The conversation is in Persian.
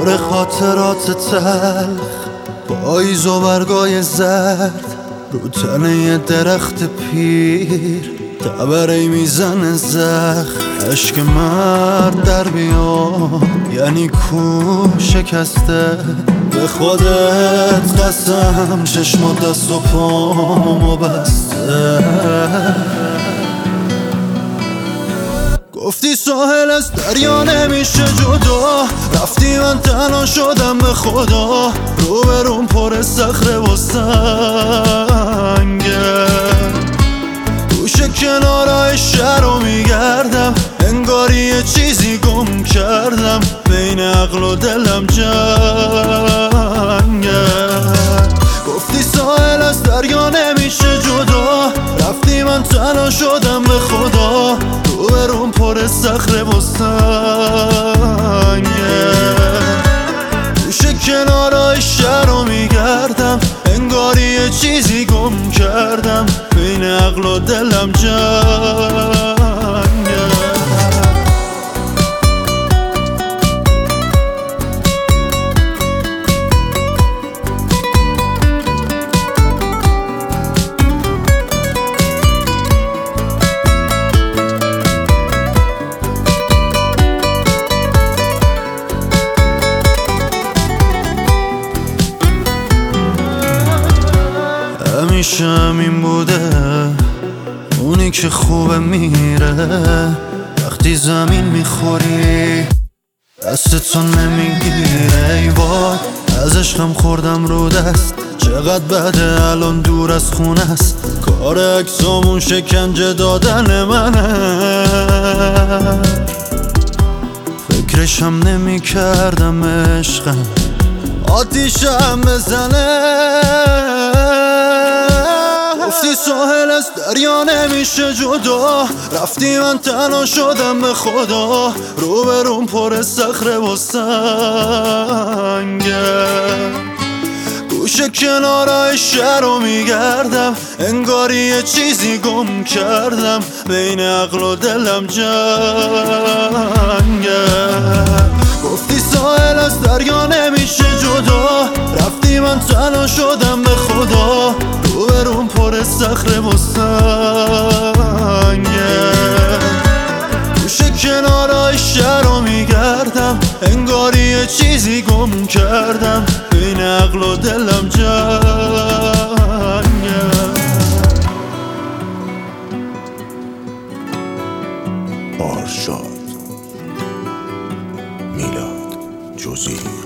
پر خاطرات تلخ، پاییز و برگای زرد رو تنه یه درخت پیر، تبری میزنه زخم. عشق مرد در بیاد یعنی کو شکسته، به خودت قسم چشم و دست و پامو بسته. گفتی ساحل از دریا نمیشه جدا، رفتی من تنها شدم به خدا، روبروم پر صخره و سنگه. گوشه کنارای شهر رو میگردم، انگاری یه چیزی گم کردم، بین عقل و دلم جنگه. گفتی ساحل از دریا نمیشه جدا، رفتی من تنها شدم به خدا، روبروم پر صخره و سنگه. گوشه کنارای شهر رو میگردم، انگاری یه چیزی گم کردم، بین عقل و دلم جنگه. همیشه همین بوده، اونی که خوبه میره، وقتی زمین میخوری دستتو نمیگیره. ای وای از عشقم خوردم رو دست، چقدر بده الان دور از خونه است، کار عکسامون شکنجه دادن منه. فکرشم نمی کردم عشقم آتیشم بزنه. گفتی ساحل از دریا نمیشه جدا، رفتی من تنها شدم به خدا، روبروم پر صخره و سنگه. گوشه کنارای شهر رو میگردم، انگاری یه چیزی گم کردم، بین عقل و دلم جنگه. گفتی ساحل از دریا نمیشه جدا، رفتی من تنها شدم به خدا، روبروم پر صخره و سنگه. گوشه کنارای شهر رو میگردم، انگاری یه چیزی گم کردم، بین عقل و دلم جنگه. آرشاد میلاد جزیری